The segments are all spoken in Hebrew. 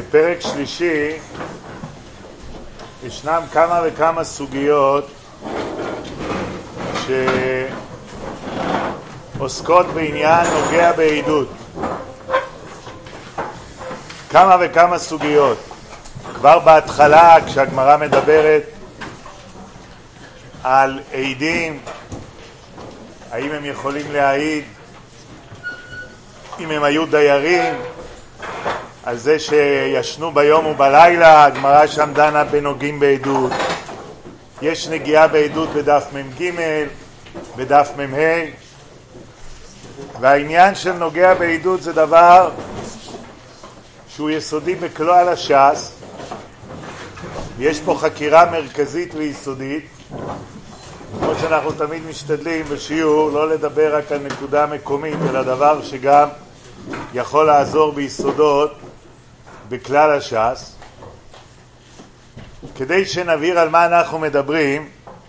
בפרק שלישי ישנם כמה וכמה סוגיות שעוסקות בעניין נוגע בעדות. כמה וכמה סוגיות. כבר בהתחלה כשהגמרא מדברת על עדים, האם הם יכולים להעיד אם הם היו דיירים, על זה שישנו ביום ובלילה, הגמרא שם דנה בנוגעים בעדות. יש נגיעה בעדות בדף מ"ג, בדף מ"ה, והעניין של נוגע בעדות זה דבר שהוא יסודי בכלל הש"ס. יש פה חקירה מרכזית ויסודית, כמו שאנחנו תמיד משתדלים בשיעור לא לדבר רק על נקודה מקומית, אלא דבר שגם יכול לעזור ביסודות בכלל הש"ס. כדי שנבהיר על מה אנחנו מדברים,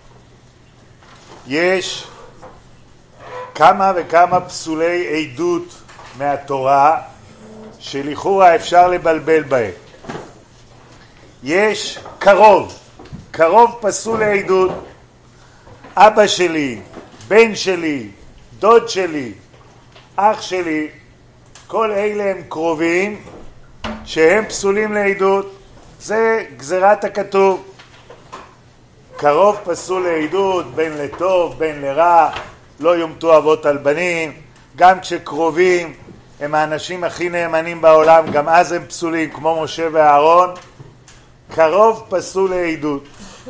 יש כמה וכמה פסולי עדות מהתורה שלכאורה אפשר לבלבל בהם. יש קרוב פסול לעדות. אבא שלי, בן שלי, דוד שלי, אח שלי, כל אלה הם קרובים שהם פסולים לעדות. זה גזירת הכתוב. קרוב פסול לעדות, בין לטוב, בין לרע, לא יומתו אבות על בנים. גם כשקרובים הם האנשים הכי נאמנים בעולם, גם אז הם פסולים, כמו משה ואהרון. קרוב פסול לעדות.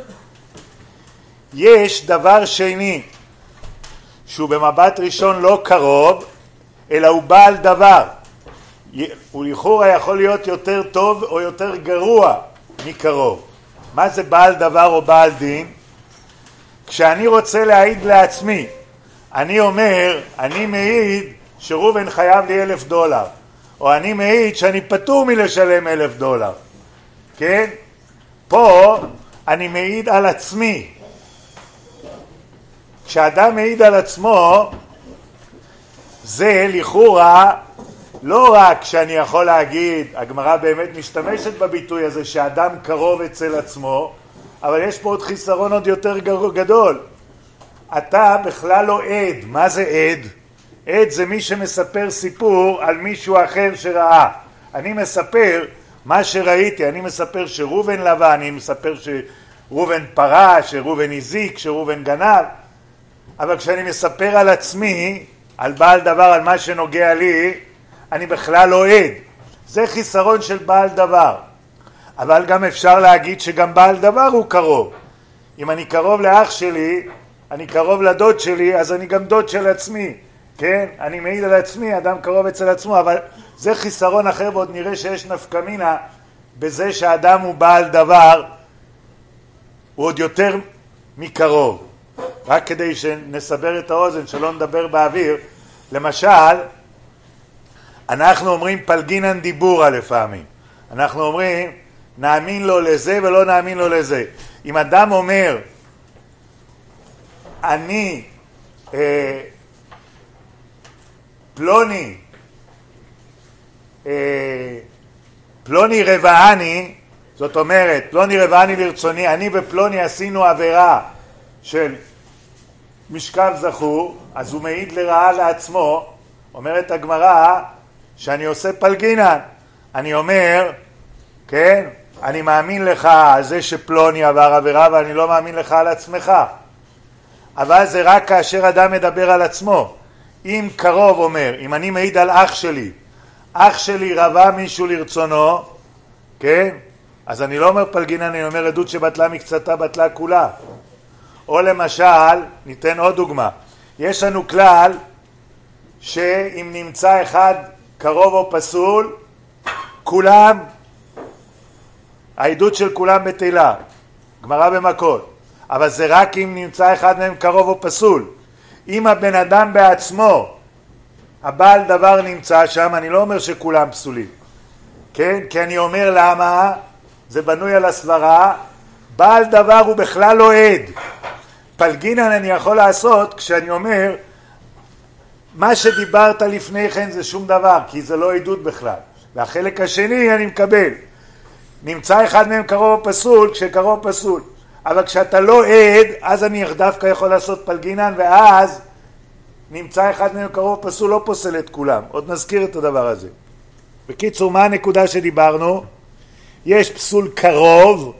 יש דבר שני שהוא במבט ראשון לא קרוב, אלא הוא בעל דבר. הוא לכאורה יכול להיות יותר טוב או יותר גרוע מקרוב. מה זה בעל דבר או בעל דין? כשאני רוצה להעיד לעצמי, אני אומר, אני מעיד שראובן חייב לי $1,000, או אני מעיד שאני פטור מלשלם $1,000. כן? פה אני מעיד על עצמי. כשאדם מעיד על עצמו, זה לכאורה לא רק שאני יכול להגיד, הגמרא באמת משתמשת בביטוי הזה שאדם קרוב אצל עצמו, אבל יש פה עוד חיסרון עוד יותר גדול. אתה בכלל לא עד. מה זה עד? עד זה מי שמספר סיפור על מישהו אחר שראה. אני מספר מה שראיתי, אני מספר שראובן לבא, אני מספר שראובן פרע, שראובן הזיק, שראובן גנב. אבל כשאני מספר על עצמי, על בעל דבר, על מה שנוגע לי, אני בכלל לא עד. זה חיסרון של בעל דבר. אבל גם אפשר להגיד שגם בעל דבר הוא קרוב. אם אני קרוב לאח שלי, אני קרוב לדוד שלי, אז אני גם דוד של עצמי. כן? אני מעיד על עצמי, אדם קרוב אצל עצמו, אבל זה חיסרון אחר, ועוד נראה שיש נפקא מינה בזה שהאדם הוא בעל דבר, הוא עוד יותר מקרוב. רק כדי שנסבר את האוזן, שלא נדבר באוויר. למשל, אנחנו אומרים פלגינן דיבורה לפעמים. אנחנו אומרים, נאמין לו לזה ולא נאמין לו לזה. אם אדם אומר, אני פלוני רבעני, זאת אומרת, פלוני רבעני לרצוני, אני ופלוני עשינו עבירה של משכב זכור, אז הוא מעיד לרעה לעצמו. אומרת הגמרא שאני עושה פלגינן. אני אומר, כן, אני מאמין לך על זה שפלוני עבר עבירה, ואני לא מאמין לך על עצמך. אבל זה רק כאשר אדם מדבר על עצמו. אם קרוב אומר, אם אני מעיד על אח שלי רבה מישהו לרצונו, כן, אז אני לא אומר פלגינן, אני אומר עדות שבטלה מקצתה בטלה כולה. או למשל, ניתן עוד דוגמה. יש לנו כלל שאם נמצא אחד קרוב או פסול, כולם, העדות של כולם בטלה. גמרא במכות. אבל זה רק אם נמצא אחד מהם קרוב או פסול. אם הבן אדם בעצמו, הבעל דבר נמצא שם, אני לא אומר שכולם פסולים. כן? כי אני אומר למה, זה בנוי על הסברה, בעל דבר הוא בכלל לא עד. פלגינן אני יכול לעשות כשאני אומר, מה שדיברת לפני כן זה שום דבר, כי זה לא עדות בכלל. והחלק השני אני מקבל. נמצא אחד מהם קרוב או פסול, כשקרוב פסול. אבל כשאתה לא עד, אז אני דווקא יכול לעשות פלגינן, ואז נמצא אחד מהם קרוב או פסול, לא פוסל את כולם. עוד נזכיר את הדבר הזה. בקיצור, מה הנקודה שדיברנו? יש פסול קרוב,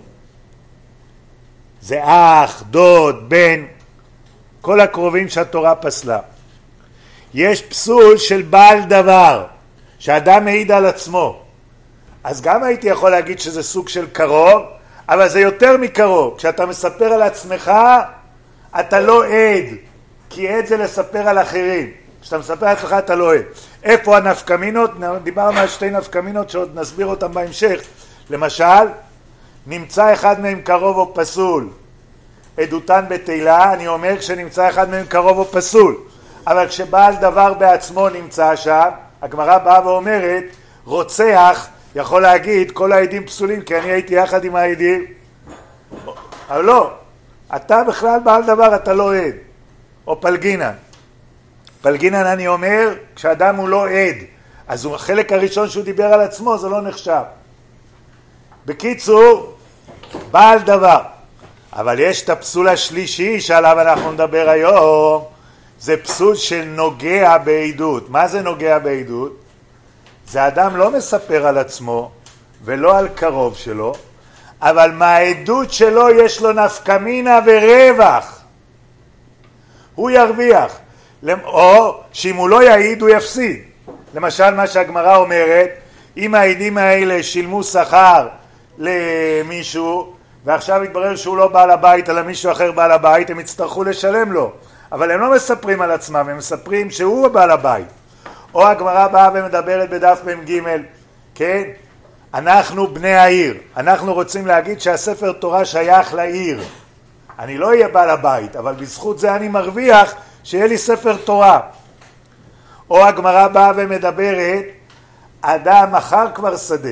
זה אח, דוד, בן, כל הקרובים שהתורה פסלה. יש פסול של בעל דבר, שאדם מעיד על עצמו. אז גם הייתי יכול להגיד שזה סוג של קרוב, אבל זה יותר מקרוב. כשאתה מספר על עצמך, אתה לא עד, כי עד זה לספר על אחרים. כשאתה מספר על עצמך אתה לא עד. איפה הנפקמינות? דיברנו על שתי נפקמינות שעוד נסביר אותם בהמשך. למשל, נמצא אחד מהם קרוב או פסול, עדותן בתהילה, אני אומר כשנמצא אחד מהם קרוב או פסול. אבל כשבעל דבר בעצמו נמצא שם, הגמרא באה ואומרת, רוצח יכול להגיד כל העדים פסולים כי אני הייתי יחד עם העדים. אבל לא, אתה בכלל בעל דבר, אתה לא עד. או פלגינן. פלגינן אני אומר, כשאדם הוא לא עד, אז החלק הראשון שהוא דיבר על עצמו זה לא נחשב. בקיצור, בעל דבר. אבל יש את הפסול השלישי שעליו אנחנו נדבר היום, זה פסול שנוגע בעדות. מה זה נוגע בעדות? זה אדם לא מספר על עצמו ולא על קרוב שלו, אבל מהעדות שלו יש לו נפקמינה ורווח. הוא ירוויח. או שאם הוא לא יעיד הוא יפסיד. למשל מה שהגמרא אומרת, אם העדים האלה שילמו שכר למישהו ועכשיו יתברר שהוא לא בעל הבית אלא מישהו אחר בעל הבית, הם יצטרכו לשלם לו. אבל הם לא מספרים על עצמם, הם מספרים שהוא בעל הבית. או הגמרא באה ומדברת בדף מ"ג, כן? אנחנו בני העיר, אנחנו רוצים להגיד שהספר תורה שייך לעיר. אני לא אהיה בעל הבית, אבל בזכות זה אני מרוויח שיהיה לי ספר תורה. או הגמרא באה ומדברת, אדם מכר כבר שדה,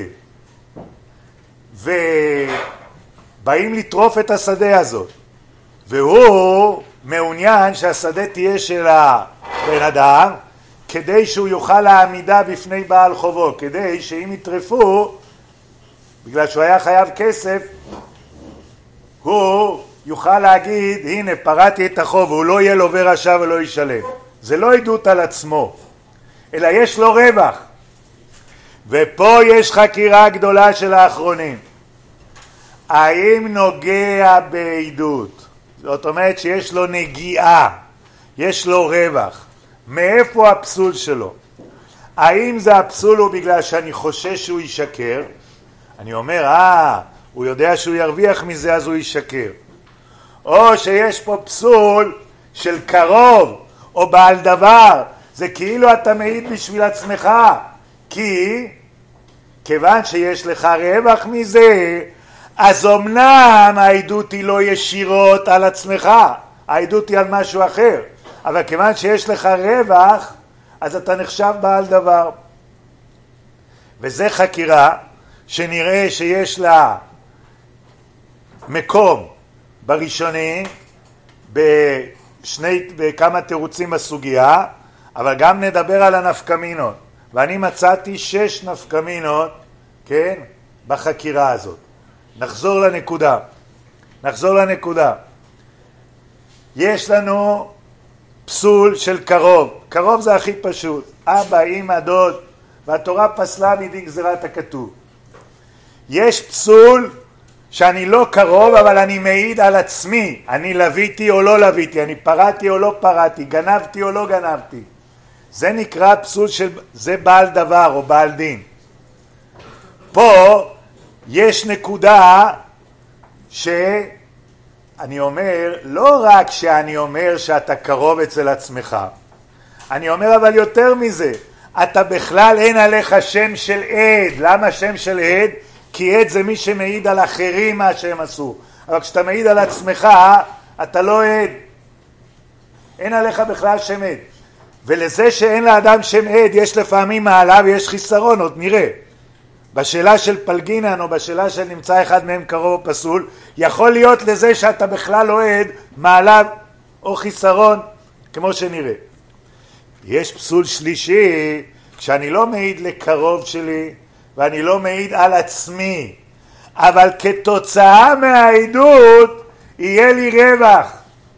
ובאים לטרוף את השדה הזאת, והוא מעוניין שהשדה תהיה של הבן אדם, כדי שהוא יוכל להעמידה בפני בעל חובו, כדי שאם יטרפו, בגלל שהוא היה חייב כסף, הוא יוכל להגיד, הנה פרעתי את החוב, והוא לא יהיה לווה רשע ולא ישלם. זה לא עדות על עצמו, אלא יש לו רווח. ופה יש חקירה גדולה של האחרונים. האם נוגע בעדות? זאת אומרת שיש לו נגיעה, יש לו רווח. מאיפה הפסול שלו? האם זה הפסול הוא בגלל שאני חושש שהוא ישקר? אני אומר, הוא יודע שהוא ירוויח מזה אז הוא ישקר. או שיש פה פסול של קרוב או בעל דבר, זה כאילו אתה מעיד בשביל עצמך, כי כיוון שיש לך רווח מזה, אז אמנם העדות היא לא ישירות על עצמך, העדות היא על משהו אחר, אבל כיוון שיש לך רווח, אז אתה נחשב בעל דבר. וזה חקירה שנראה שיש לה מקום בראשוני, בכמה תירוצים בסוגיה, אבל גם נדבר על הנפקמינות. ואני מצאתי 6 נפקמינות, כן, בחקירה הזאת. נחזור לנקודה. יש לנו פסול של קרוב. קרוב זה הכי פשוט. אבא, אמא, דוד, והתורה פסלה מידי גזירת הכתוב. יש פסול שאני לא קרוב, אבל אני מעיד על עצמי. אני לוויתי או לא לוויתי, אני פרעתי או לא פרעתי, גנבתי או לא גנבתי. זה נקרא פסול זה בעל דבר או בעל דין. פה יש נקודה שאני אומר, לא רק שאני אומר שאתה קרוב אצל עצמך, אני אומר אבל יותר מזה, אתה בכלל אין עליך שם של עד. למה שם של עד? כי עד זה מי שמעיד על אחרים מה שהם עשו, אבל כשאתה מעיד על עצמך אתה לא עד, אין עליך בכלל שם עד. ולזה שאין לאדם שם עד יש לפעמים מעלה ויש חיסרון, עוד נראה. בשאלה של פלגינן או בשאלה של נמצא אחד מהם קרוב או פסול, יכול להיות לזה שאתה בכלל לא עד מעלה או חיסרון, כמו שנראה. יש פסול שלישי, כשאני לא מעיד לקרוב שלי ואני לא מעיד על עצמי, אבל כתוצאה מהעדות יהיה לי רווח.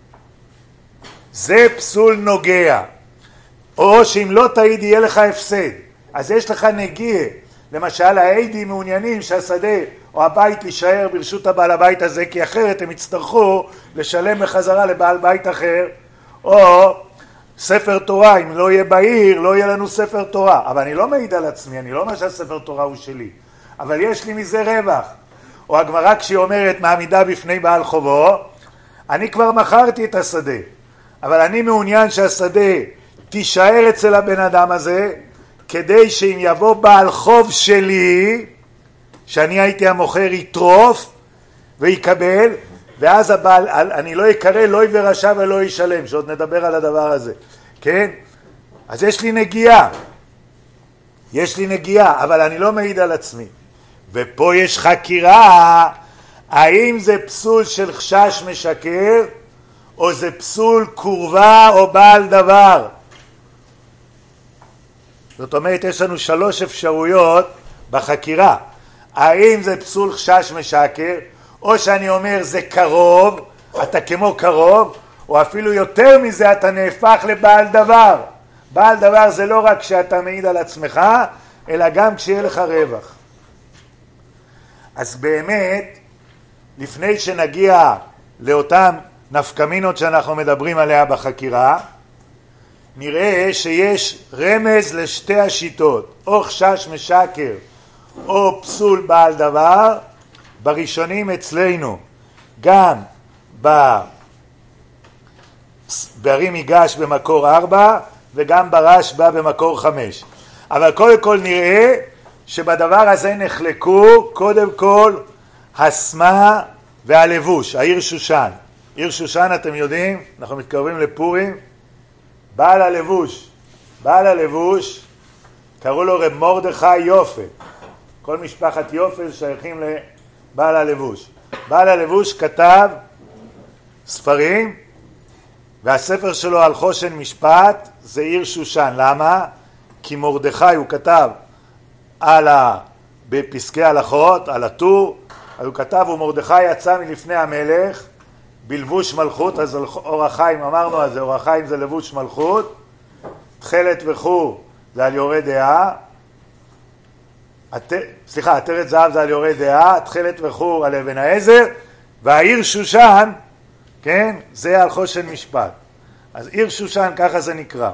זה פסול נוגע. או שאם לא תעיד יהיה לך הפסד. אז יש לך נגיע. למשל העדים מעוניינים שהשדה או הבית יישאר ברשות הבעל הבית הזה, כי אחרת הם יצטרכו לשלם בחזרה לבעל בית אחר, או ספר תורה, אם לא יהיה בעיר לא יהיה לנו ספר תורה. אבל אני לא מעיד על עצמי, אני לא אומר שהספר תורה הוא שלי, אבל יש לי מזה רווח. או הגמרא כשהיא אומרת מעמידה בפני בעל חובו, אני כבר מכרתי את השדה, אבל אני מעוניין שהשדה תישאר אצל הבן אדם הזה, כדי שאם יבוא בעל חוב שלי, שאני הייתי המוכר, יטרוף ויקבל, ואז הבעל, אני לא יקרא לא יברשע ולא ישלם, שעוד נדבר על הדבר הזה, כן? אז יש לי נגיעה, אבל אני לא מעיד על עצמי. ופה יש חקירה, האם זה פסול של חשש משקר, או זה פסול קורבה או בעל דבר. זאת אומרת, יש לנו 3 אפשרויות בחקירה. האם זה פסול חשש משקר, או שאני אומר זה קרוב, אתה כמו קרוב, או אפילו יותר מזה אתה נהפך לבעל דבר. בעל דבר זה לא רק שאתה מעיד על עצמך, אלא גם כשיהיה לך רווח. אז באמת, לפני שנגיע לאותם נפקמינות שאנחנו מדברים עליה בחקירה, נראה שיש רמז לשתי השיטות, או חשש משקר או פסול בעל דבר, בראשונים אצלנו, גם ברי מיגש במקור 4 וגם ברשב"א במקור 5. אבל קודם כל נראה שבדבר הזה נחלקו קודם כל הסמה והלבוש, העיר שושן. עיר שושן, אתם יודעים, אנחנו מתקרבים לפורים, בעל הלבוש, קראו לו רב מרדכי יופל. כל משפחת יופל שייכים לבעל הלבוש. בעל הלבוש כתב ספרים, והספר שלו על חושן משפט זה עיר שושן. למה? כי מרדכי הוא כתב בפסקי הלכות, על הטור, הוא כתב, ומרדכי יצא מלפני המלך בלבוש מלכות. אז אור החיים, אמרנו על זה, אור החיים זה לבוש מלכות, תכלת וחור זה על יורה דעה, עטרת זהב זה על יורה דעה, תכלת וחור על אבן העזר, והעיר שושן, כן, זה על חושן משפט. אז עיר שושן ככה זה נקרא.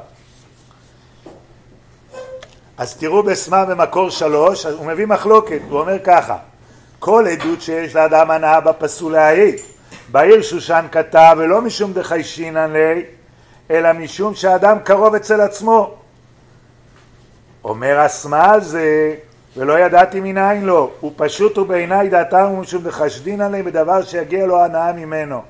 אז תראו בסמה במקור 3, הוא מביא מחלוקת, הוא אומר ככה, כל עדות שיש לאדם הנאה בפסול להעיד, בעיר שושן כתב, ולא משום דחיישינן לי, אלא משום שהאדם קרוב אצל עצמו. אומר הסמה על זה, ולא ידעתי מנין לו, הוא פשוט ובעיניי דעתם ומשום דחשדינן לי בדבר שיגיע לו הנאה ממנו.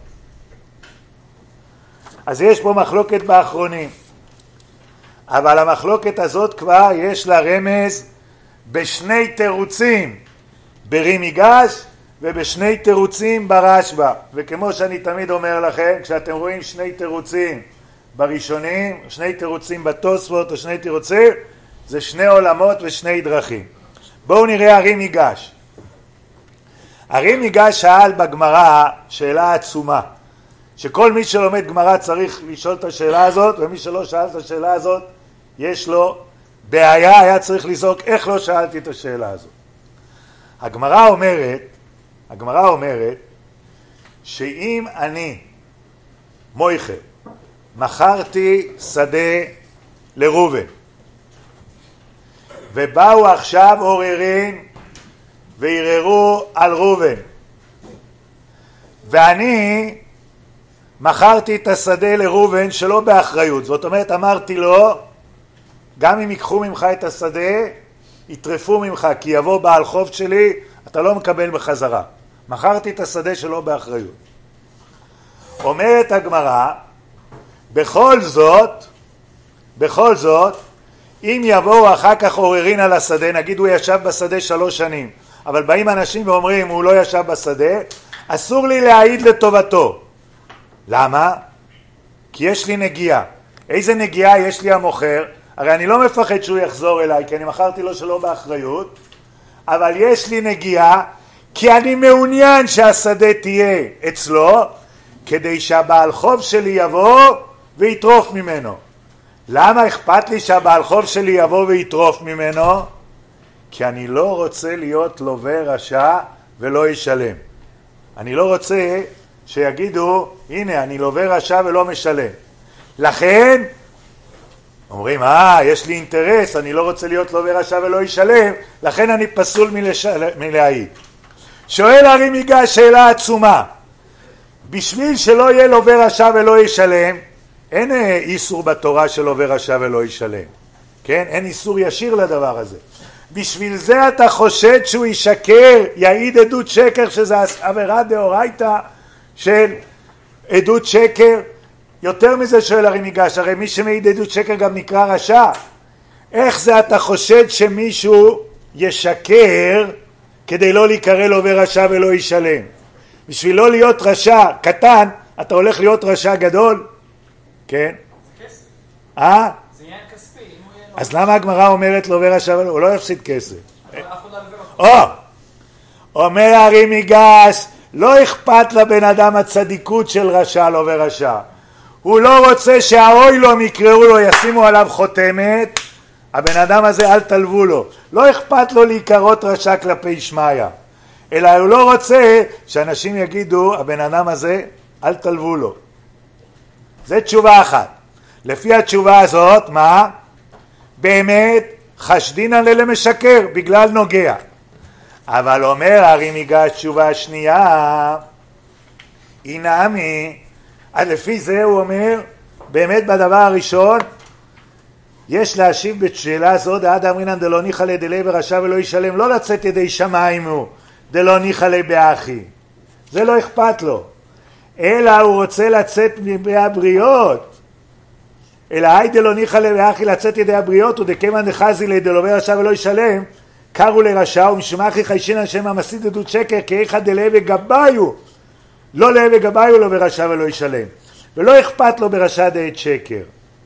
אז יש פה מחלוקת באחרונים, אבל המחלוקת הזאת כבר יש לה רמז בשני תירוצים, ברי מיגש ובשני תירוצים ברשב"א. וכמו שאני תמיד אומר לכם, כשאתם רואים שני תירוצים בראשונים, שני תירוצים בתוספות או שני תירוצים, זה שני עולמות ושני דרכים. בואו נראה הרי מיגש. הרי מיגש שאל בגמרא שאלה עצומה, שכל מי שלומד גמרא צריך לשאול את השאלה הזאת, ומי שלא שאל את השאלה הזאת יש לו בעיה, היה צריך לזעוק איך לא שאלתי את השאלה הזאת. הגמרא אומרת שאם אני מויכה מכרתי שדה לראובן, ובאו עכשיו עוררין וערערו על ראובן, ואני מכרתי את השדה לראובן שלא באחריות, זאת אומרת אמרתי לו, גם אם ייקחו ממך את השדה יטרפו ממך, כי יבוא בעל חוב שלי, אתה לא מקבל בחזרה. מכרתי את השדה שלא באחריות. אומרת הגמרא, בכל זאת, אם יבואו אחר כך עוררין על השדה, נגיד הוא ישב בשדה 3 שנים, אבל באים אנשים ואומרים הוא לא ישב בשדה, אסור לי להעיד לטובתו. למה? כי יש לי נגיעה. איזה נגיעה יש לי המוכר? הרי אני לא מפחד שהוא יחזור אליי, כי אני מכרתי לו שלא באחריות, אבל יש לי נגיעה, כי אני מעוניין שהשדה תהיה אצלו, כדי שהבעל חוב שלי יבוא ויטרוף ממנו. למה אכפת לי שהבעל חוב שלי יבוא ויטרוף ממנו? כי אני לא רוצה להיות לווה רשע ולא ישלם. אני לא רוצה שיגידו, הנה, אני לווה רשע ולא משלם. לכן, אומרים, יש לי אינטרס, אני לא רוצה להיות לווה רשע ולא ישלם, לכן אני פסול מלהעיד. שואל הרי מיגש שאלה עצומה. בשביל שלא יהיה לווה רשע ולא ישלם, אין איסור בתורה של לווה רשע ולא ישלם. כן? אין איסור ישיר לדבר הזה. בשביל זה אתה חושד שהוא ישקר, יעיד עדות שקר, שזה עבירה דאורייתא של עדות שקר. יותר מזה שואל הרי מיגש, הרי מי שמעיד עדות שקר גם נקרא רשע. איך זה אתה חושד שמישהו ישקר כדי לא להיקרא לווה רשע ולא ישלם? בשביל לא להיות רשע קטן, אתה הולך להיות רשע גדול? כן? זה כסף. זה עניין כספי. אז למה הגמרא אומרת לווה רשע ולא? הוא לא יפסיד כסף. אומר הרי מיגש, לא אכפת לבן אדם הצדיקות של רשע לווה רשע. הוא לא רוצה שהאוי לו יקראו לו, ישימו עליו חותמת, הבן אדם הזה אל תלוו לו. לא אכפת לו להיקרות רשע כלפי שמיא, אלא הוא לא רוצה שאנשים יגידו, הבן אדם הזה אל תלוו לו. זה תשובה אחת. לפי התשובה הזאת, מה? באמת חשדינן למשקר בגלל נוגע. אבל אומר הרי מיגש תשובה שנייה, אינמי, לפי זה הוא אומר, באמת בדבר הראשון, יש להשיב בשאלה זו, דעד אמרינן דלא ניחא ליה דליה ברשע ולא ישלם, לא לצאת ידי שמיים הוא, דלא ניחא ליה באחי. זה לא אכפת לו. אלא הוא רוצה לצאת מהבריות. אלא היי דלא ניחא ליה באחי לצאת ידי הבריות, ודכיוון דחזי ליה דלווה רשע ולא ישלם, קראו לרשע, ומשום אחי חיישינן שם המסית עדות שקר, כי איכא דליה וגבאיו. לא ליה וגבאיו לווה רשע ולא ישלם. ולא אכפת לו ברשע דעת שקר.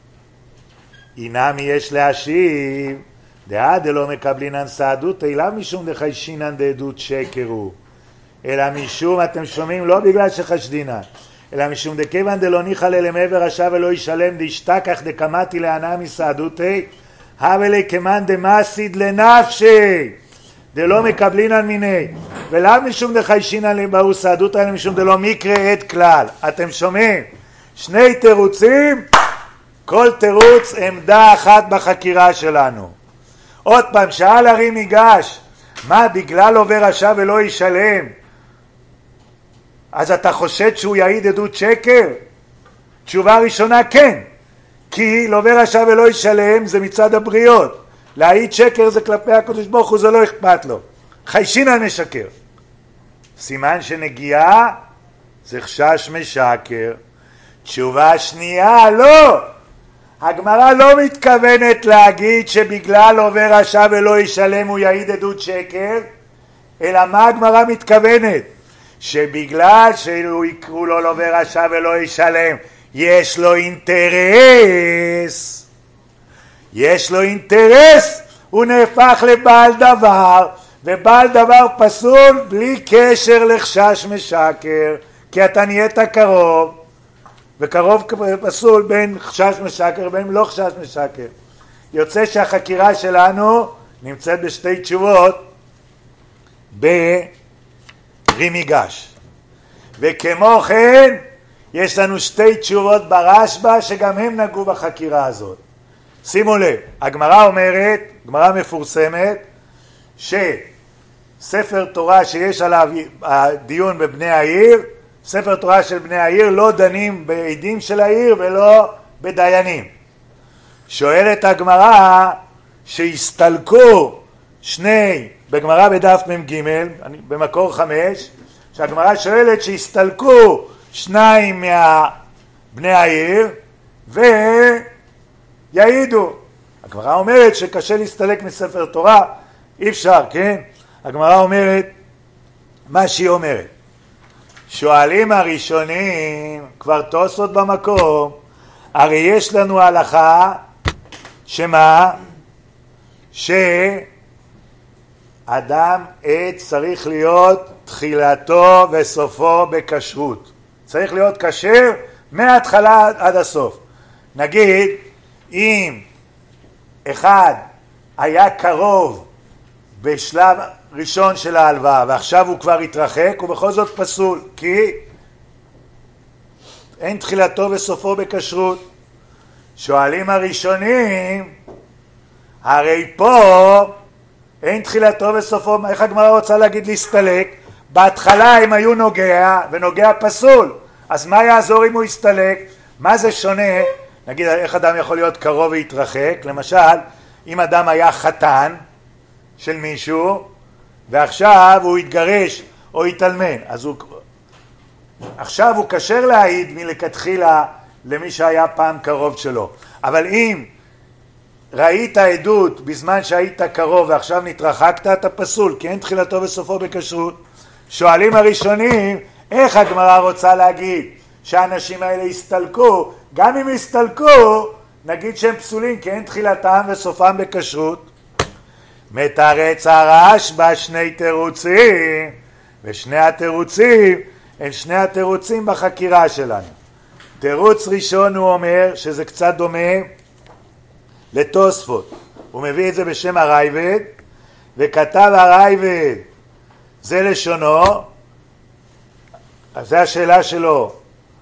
אינמי יש להשיב, דעה דלא מקבלינן סעדות, אלא משום דחיישינן דעדות שקר הוא. אלא משום, אתם שומעים, לא בגלל שחשדינן, אלא משום דכיוון דלא ניחא ליה למעבר רשע ולא ישלם, דשתכח דקמתי להנאה מסעדותי, הווה ליה כמאן דמסיד לנפשי, דלא מקבלינן מיני, ולאו משום דחיישינן לבאו סעדותא, אלא משום דלא מקרה עד כלל. אתם שומעים? שני תירוצים, כל תירוץ עמדה אחת בחקירה שלנו. עוד פעם, שאל הרי מיגש, מה בגלל לווה רשע ולא ישלם? אז אתה חושד שהוא יעיד עדות שקר? תשובה ראשונה כן, כי לווה רשע ולא ישלם זה מצד הבריות. להעיד שקר זה כלפי הקדוש ברוך הוא, זה לא אכפת לו. חיישינן משקר. סימן שנגיעה זה חשש משקר. תשובה שנייה, לא. הגמרא לא מתכוונת להגיד שבגלל לווה רשע ולא ישלם הוא יעיד עדות שקר, אלא מה הגמרא מתכוונת? שבגלל שהוא יקראו לו לווה רשע ולא ישלם, יש לו אינטרס. יש לו אינטרס, הוא נהפך לבעל דבר, ובעל דבר פסול בלי קשר לחשש משקר, כי אתה נהיית קרוב, וקרוב פסול בין חשש משקר ובין לא חשש משקר. יוצא שהחקירה שלנו נמצאת בשתי תשובות ברימיגש. וכמו כן, יש לנו שתי תשובות ברשב"א שגם הם נגעו בחקירה הזאת. שימו לב, הגמרא אומרת, גמרא מפורסמת, שספר תורה שיש עליו הדיון בבני העיר, ספר תורה של בני העיר לא דנים בעדים של העיר ולא בדיינים. שואלת הגמרא שהסתלקו שני, בגמרא בדף מ"ג, במקור 5, שהגמרא שואלת שהסתלקו שניים מהבני העיר ויעידו. הגמרא אומרת שקשה להסתלק מספר תורה, אי אפשר, כן? הגמרא אומרת מה שהיא אומרת. שואלים הראשונים, כבר תוספות במקום, הרי יש לנו הלכה, שמה? אדם עד צריך להיות תחילתו וסופו בכשרות. צריך להיות כשר מההתחלה עד הסוף. נגיד, אם אחד היה קרוב בשלב ראשון של ההלוואה ועכשיו הוא כבר התרחק, הוא בכל זאת פסול, כי אין תחילתו וסופו בכשרות. שואלים הראשונים, הרי פה אין תחילתו וסופו, איך הגמרא רוצה להגיד להסתלק? בהתחלה הם היו נוגע, ונוגע פסול, אז מה יעזור אם הוא יסתלק? מה זה שונה? נגיד, איך אדם יכול להיות קרוב והתרחק? למשל, אם אדם היה חתן של מישהו, ועכשיו הוא התגרש או התאלמן, אז עכשיו הוא כשר להעיד מלכתחילה למי שהיה פעם קרוב שלו. אבל אם ראית עדות בזמן שהיית קרוב ועכשיו נתרחקת, אתה פסול, כי אין תחילתו וסופו בכשרות. שואלים הראשונים, איך הגמרא רוצה להגיד שהאנשים האלה הסתלקו? גם אם הסתלקו, נגיד שהם פסולים, כי אין תחילתם וסופם בכשרות. מתרץ הרשב"א שני תירוצים, ושני התירוצים הם שני התירוצים בחקירה שלנו. תירוץ ראשון הוא אומר שזה קצת דומה לתוספות. הוא מביא את זה בשם הרייבד, וכתב הרייבד, זה לשונו, אז זה השאלה שלו.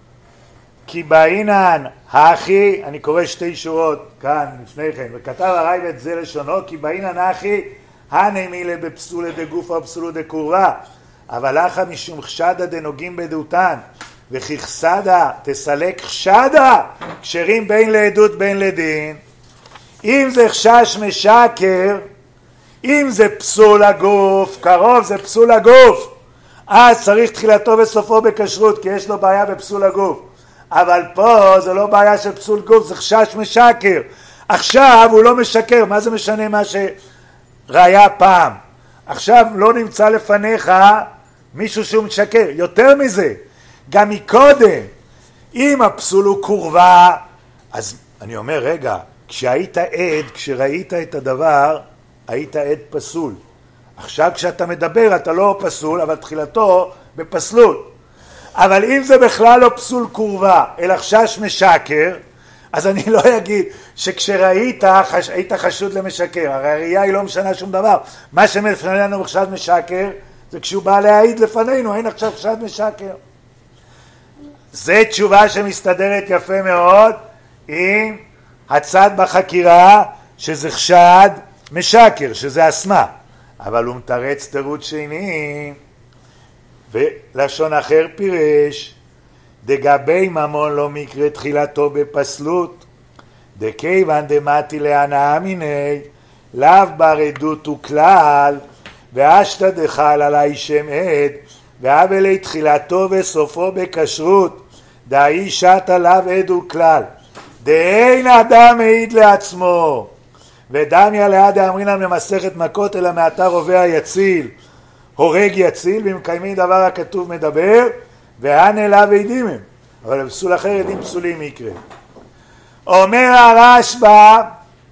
כי באינן האחי, אני קורא שתי שורות כאן לפני כן, וכתב הרייבד זה לשונו, כי באינן האחי, הנמילה בפסולה דגופה ובפסולה דקורבה, אבל אחא משום חשדה דנוגעים בדותן, וכי חסדה תסלק חשדה, כשרים בין לעדות בין לדין. אם זה חשש משקר, אם זה פסול הגוף, קרוב זה פסול הגוף, אז צריך תחילתו וסופו בכשרות, כי יש לו בעיה בפסול הגוף. אבל פה זה לא בעיה של פסול גוף, זה חשש משקר. עכשיו הוא לא משקר, מה זה משנה מה שראיה פעם? עכשיו לא נמצא לפניך מישהו שהוא משקר. יותר מזה, גם מקודם, אם הפסול הוא קורבה, אז אני אומר, רגע, כשהיית עד, כשראית את הדבר, היית עד פסול. עכשיו כשאתה מדבר אתה לא פסול, אבל תחילתו בפסלות. אבל אם זה בכלל לא פסול קורבה, אלא חשש משקר, אז אני לא אגיד שכשראית היית חשוד למשקר. הרי הראייה היא לא משנה שום דבר. מה שמפנינו בחשד משקר, זה כשהוא בא להעיד לפנינו, אין עכשיו חשד משקר. זה תשובה שמסתדרת יפה מאוד עם הצד בחקירה שזה חשד משקר, שזה אסמה. אבל הוא מתרץ תירוץ שני, ולשון אחר פירש, דגבי ממון לא מקרה תחילתו בפסלות, דכיוון דמתי להנאה מיני, לאו בר עדות וכלל, ואשתא דחל עלי שם עד, ואבלי תחילתו וסופו בכשרות, דאי שת עליו עד וכלל. דאין אדם מעיד לעצמו, ודמיה ליד אמרינן במסכת מכות, אלא מעתה רובה יציל, הורג יציל, ומקיימים דבר הכתוב מדבר, והן אליו עדים הם. אבל בפסול אחר עדים פסולים יקרה. אומר הרשב"א,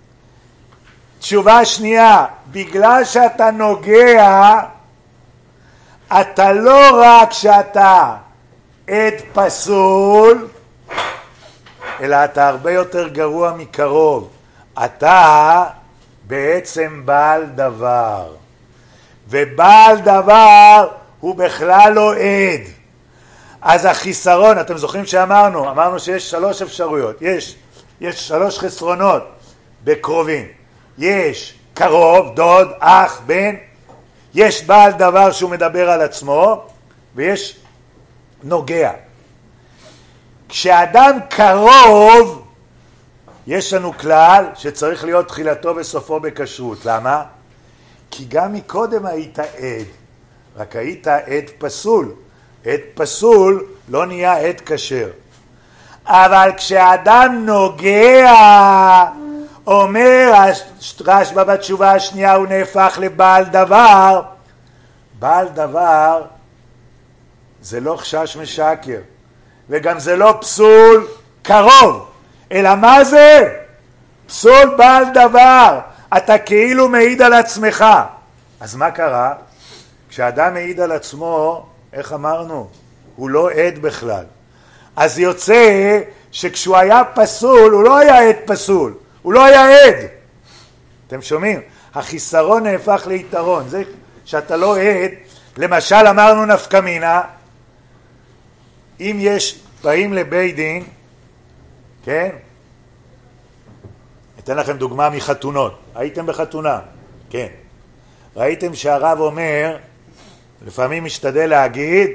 תשובה שנייה, בגלל שאתה נוגע, אתה לא רק שאתה עד פסול, אלא אתה הרבה יותר גרוע מקרוב. אתה בעצם בעל דבר. ובעל דבר הוא בכלל לא עד. אז החיסרון, אתם זוכרים שאמרנו שיש 3 אפשרויות. יש 3 חסרונות בקרובים. יש קרוב, דוד, אח, בן. יש בעל דבר שהוא מדבר על עצמו, ויש נוגע. כשאדם קרוב, יש לנו כלל שצריך להיות תחילתו וסופו בכשרות. למה? כי גם מקודם היית עד, רק היית עד פסול. עד פסול לא נהיה עד כשר. אבל כשאדם נוגע, אומר רשב"א בתשובה השנייה, הוא נהפך לבעל דבר. בעל דבר זה לא חשש משקר, וגם זה לא פסול קרוב, אלא מה זה? פסול בעל דבר. אתה כאילו מעיד על עצמך. אז מה קרה? כשאדם מעיד על עצמו, איך אמרנו? הוא לא עד בכלל. אז יוצא שכשהוא היה פסול, הוא לא היה עד פסול, הוא לא היה עד. אתם שומעים? החיסרון נהפך ליתרון. זה שאתה לא עד, למשל אמרנו נפקא מינה, אם יש, באים לבית דין, כן? אתן לכם דוגמה מחתונות. הייתם בחתונה? כן. ראיתם שהרב אומר, לפעמים משתדל להגיד,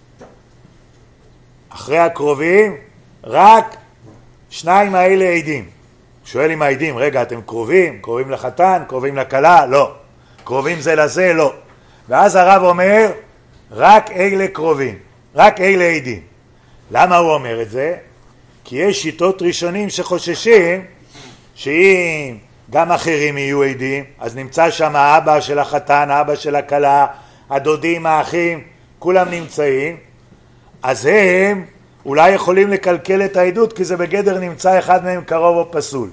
אחרי הקרובים, רק שניים האלה עדים. שואל עם העדים, רגע, אתם קרובים? קרובים לחתן? קרובים לכלה? לא. קרובים זה לזה? לא. ואז הרב אומר, רק אלה קרובים, רק אלה עדים. למה הוא אומר את זה? כי יש שיטות ראשונים שחוששים שאם גם אחרים יהיו עדים, אז נמצא שם האבא של החתן, האבא של הכלה, הדודים, האחים, כולם נמצאים, אז הם אולי יכולים לקלקל את העדות, כי זה בגדר נמצא אחד מהם קרוב או פסול.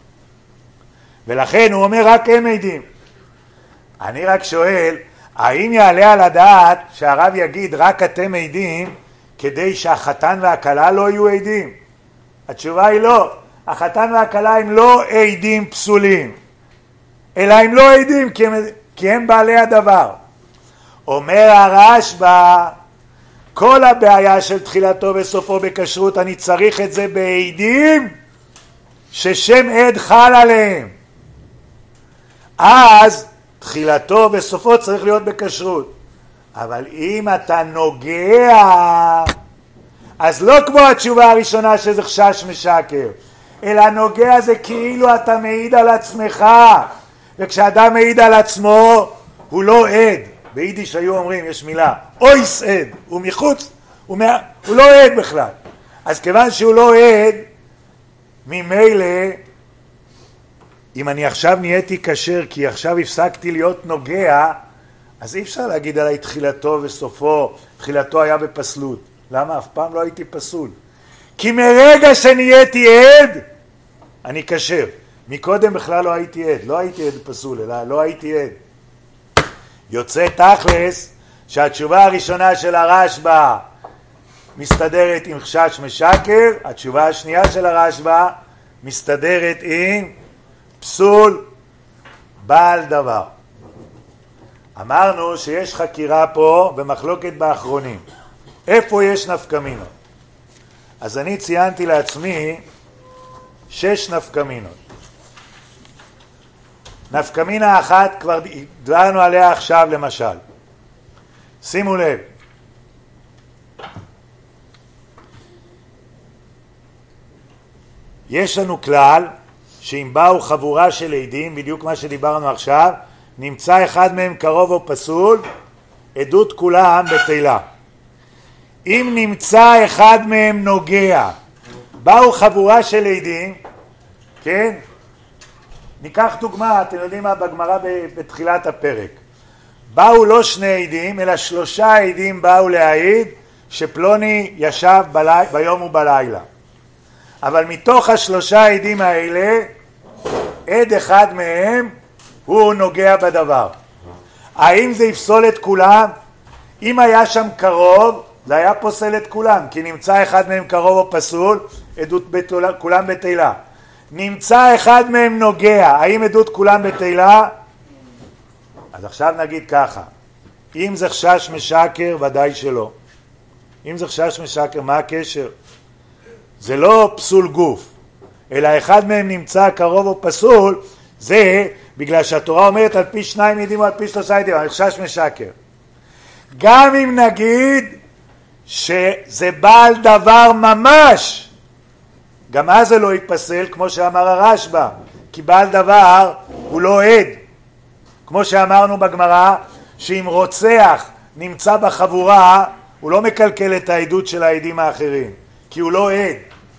ולכן הוא אומר רק הם עדים. אני רק שואל, האם יעלה על הדעת שהרב יגיד רק אתם עדים, כדי שהחתן והכלה לא יהיו עדים? התשובה היא לא. החתן והכלה הם לא עדים פסולים, אלא הם לא עדים כי הם בעלי הדבר. אומר הרשב"א, כל הבעיה של תחילתו וסופו בכשרות, אני צריך את זה בעדים ששם עד חל עליהם. אז תחילתו וסופו צריך להיות בכשרות. אבל אם אתה נוגע, אז לא כמו התשובה הראשונה שזה חשש משקר, אלא נוגע זה כאילו אתה מעיד על עצמך, וכשאדם מעיד על עצמו הוא לא עד. ביידיש היו אומרים, יש מילה, אויס עד, הוא מחוץ, הוא לא עד בכלל. אז כיוון שהוא לא עד, ממילא, אם אני עכשיו נהייתי כשר, כי עכשיו הפסקתי להיות נוגע, אז אי אפשר להגיד עליי תחילתו וסופו, תחילתו היה בפסלות. למה? אף פעם לא הייתי פסול. כי מרגע שנהייתי עד, אני כשר. מקודם בכלל לא הייתי עד, לא הייתי עד פסול, אלא לא הייתי עד. יוצא תכלס שהתשובה הראשונה של הרשב"א מסתדרת עם חשש משקר, התשובה השנייה של הרשב"א מסתדרת עם פסול בעל דבר. אמרנו שיש חקירה פה במחלוקת באחרונים. איפה יש נפקא מינות? אז אני ציינתי לעצמי 6 נפקא מינות. נפקא מינה אחת כבר דברנו עליה עכשיו למשל. שימו לב. יש לנו כלל שאם באו חבורה של עדים, בדיוק מה שדיברנו עכשיו, נמצא אחד מהם קרוב או פסול, עדות כולם בטלה. אם נמצא אחד מהם נוגע, באו חבורה של עדים, כן? ניקח דוגמה, אתם יודעים מה, בגמרא בתחילת הפרק. באו לא 2 עדים, אלא 3 עדים באו להעיד שפלוני ישב ביום ובלילה. אבל מתוך 3 העדים האלה, עד אחד מהם הוא נוגע בדבר. האם זה יפסול את כולם? אם היה שם קרוב, זה היה פוסל את כולם, כי נמצא אחד מהם קרוב או פסול, עדות כולם בטלה. נמצא אחד מהם נוגע, האם עדות כולם בטלה? אז עכשיו נגיד ככה, אם זה חשש משקר, ודאי שלא. אם זה חשש משקר, מה הקשר? זה לא פסול גוף, אלא אחד מהם נמצא קרוב או פסול, זה בגלל שהתורה אומרת על פי 2 עדים או על פי 3 עדים, על חשש משקר. גם אם נגיד שזה בעל דבר ממש, גם אז זה לא יתפסל, כמו שאמר הרשב"א, כי בעל דבר הוא לא עד. כמו שאמרנו בגמרא, שאם רוצח נמצא בחבורה, הוא לא מקלקל את העדות של העדים האחרים, כי הוא לא עד.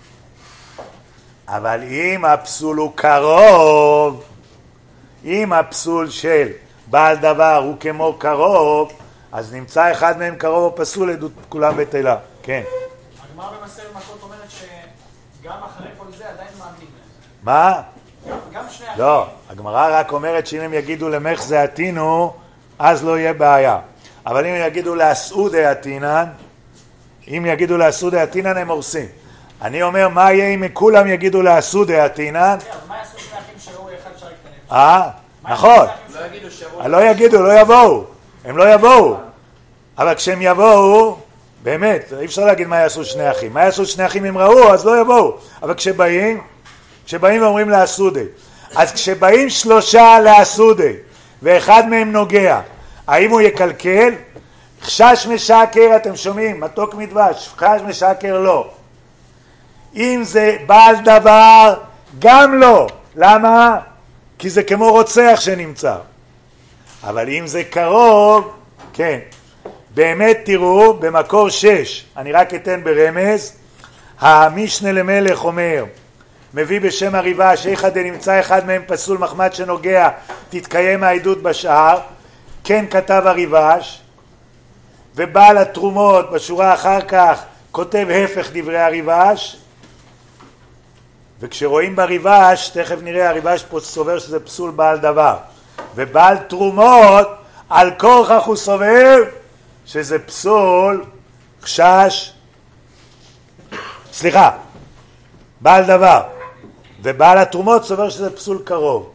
אבל אם הפסול הוא קרוב, אם הפסול של בעל דבר הוא כמו קרוב, אז נמצא אחד מהם קרוב או פסול, עדות כולם בטלה. כן. הגמרא במסכת מכות אומרת שגם אחרי כל זה עדיין מאמינים להם. מה? גם שני אחרים. לא, הגמרא רק אומרת שאם הם יגידו למך זה עתינו, אז לא יהיה בעיה. אבל אם יגידו לאסעודי עתינן, אם יגידו לאסעודי עתינן הם הורסים. אני אומר, מה יהיה אם כולם יגידו לאסעודי עתינן? אז מה יעשו שני אחים שהוא אחד שרק את הנפש? נכון. לא יגידו, לא יבואו. הם לא יבואו. אבל כשהם יבואו, באמת, אי אפשר להגיד מה יעשו שני אחים. מה יעשו שני אחים אם ראו, אז לא יבואו. אבל כשבאים ואומרים לאסעודי. אז כשבאים שלושה לאסעודי, ואחד מהם נוגע, האם הוא יקלקל? חשש משקר, אתם שומעים? מתוק מדבש, חשש משקר לא. אם זה בעל דבר, גם לא. למה? כי זה כמו רוצח שנמצא. אבל אם זה קרוב, כן. באמת תראו, במקור 6, אני רק אתן ברמז, המשנה למלך אומר, מביא בשם הריבש, איכא דנמצא אחד מהם פסול מחמת שנוגע, תתקיים העדות בשאר, כן כתב הריבש, ובעל התרומות בשורה אחר כך כותב הפך דברי הריבש, וכשרואים בריבש, תכף נראה, הריבש פה סובר שזה פסול בעל דבר, ובעל תרומות על כורכך הוא סובר שזה פסול חשש, סליחה, בעל דבר, ובעל התרומות סובר שזה פסול קרוב.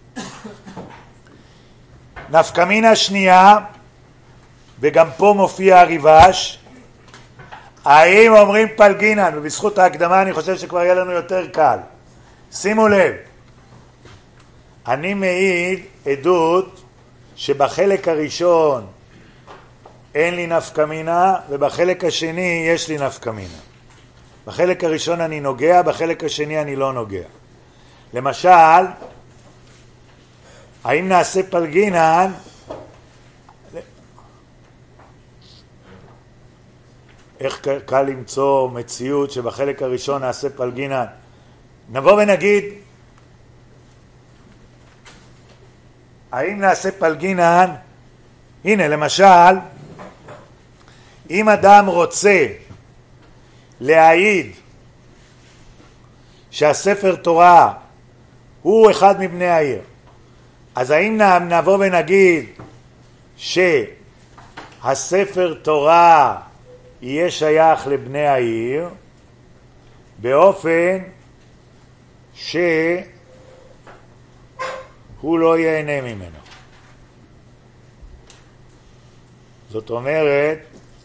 נפקא מינה שנייה, וגם פה מופיע הריבש, האם אומרים פלגינן, ובזכות ההקדמה אני חושב שכבר יהיה לנו יותר קל. שימו לב, אני מעיד עדות שבחלק הראשון אין לי נפקא מינה, ובחלק השני יש לי נפקא מינה. בחלק הראשון אני נוגע, בחלק השני אני לא נוגע. למשל, האם נעשה פלגינן, איך קל למצוא מציאות שבחלק הראשון נעשה פלגינן? נבוא ונגיד, האם נעשה פלגינן? הנה, למשל, אם אדם רוצה להעיד שהספר תורה הוא אחד מבני העיר, אז האם נבוא ונגיד שהספר תורה יהיה שייך לבני העיר באופן שהוא לא ייהנה ממנו? זאת אומרת,